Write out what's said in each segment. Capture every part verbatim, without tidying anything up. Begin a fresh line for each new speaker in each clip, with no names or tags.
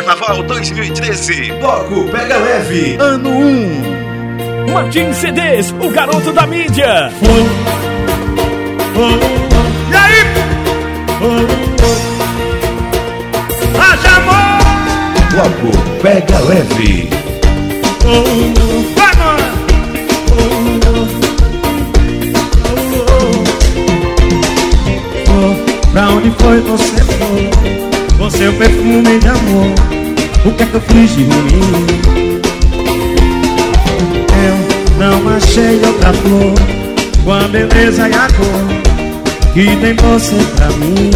Carnaval dois mil e treze.
Bloco Pega Leve,
ano um.
Martins C Ds, o garoto da mídia.
Oh, oh, oh. E aí? Oh, oh. Haja amor.
Bloco Pega Leve.
Oh, oh. Vai, mano. Oh, oh. Oh, pra onde foi você foi? Com seu perfume de amor, o que é que eu fiz de ruim? Eu não achei outra flor com a beleza e a cor que tem você pra mim.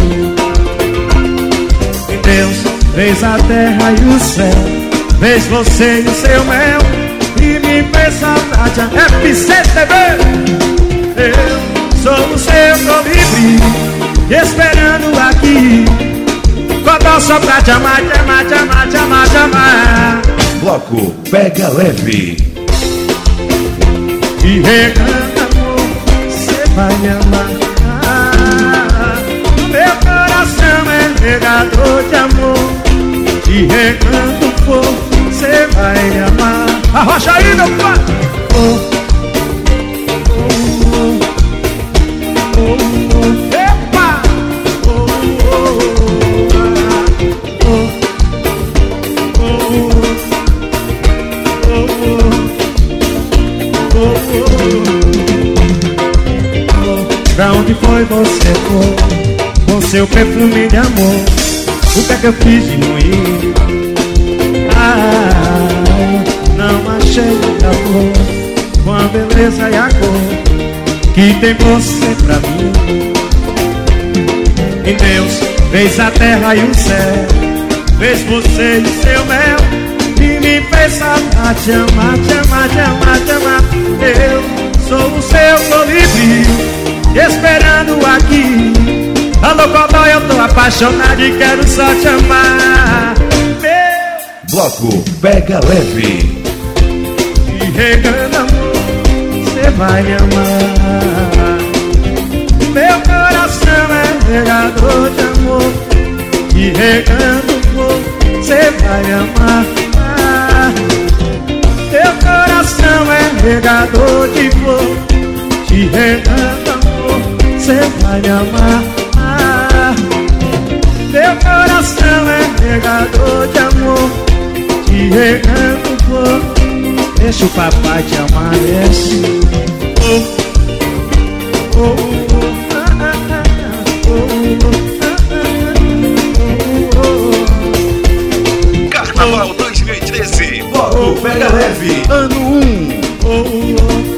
E Deus fez a terra e o céu, fez você e o seu mel, e me fez saudade. F C T V. Eu sou o seu colibri, esperando aqui, quando só pra te amar, te amar, te amar, te amar, te amar.
Bloco Pega Leve.
E regando amor, cê vai me amar. Meu coração é regador de amor. E regando fogo, cê vai me amar. Arrocha aí, meu pai. Oh, oh, oh, oh, oh. Epa! Oh, oh, oh, oh, oh, oh, oh. Pra onde foi você foi? Com seu perfume de amor, o que é que eu fiz de ruim? Ah, não achei outra flor com a beleza e a cor que tem você pra mim. E Deus fez a terra e o céu, fez você e seu mel, e me fez saudade, te amar, te amar, te amar, te amar. Eu sou o seu colibri, esperando aqui. Alô, Codói, eu tô apaixonado e quero só te amar. Meu
Bloco Pega Leve.
E regando amor, cê vai me amar. Meu coração é regador de amor. E regando fogo, cê vai me amar. Meu coração é regador de flor. Te regando amor, cê vai me amar. Meu coração é regador de amor. Te regando flor, deixa o papai te amar, deixa. Oh, oh, oh, ah, ah, ah, oh, oh, oh, oh.
Carnaval dois mil e treze.
Bloco Pega Leve,
ano um.
Oh, oh, oh.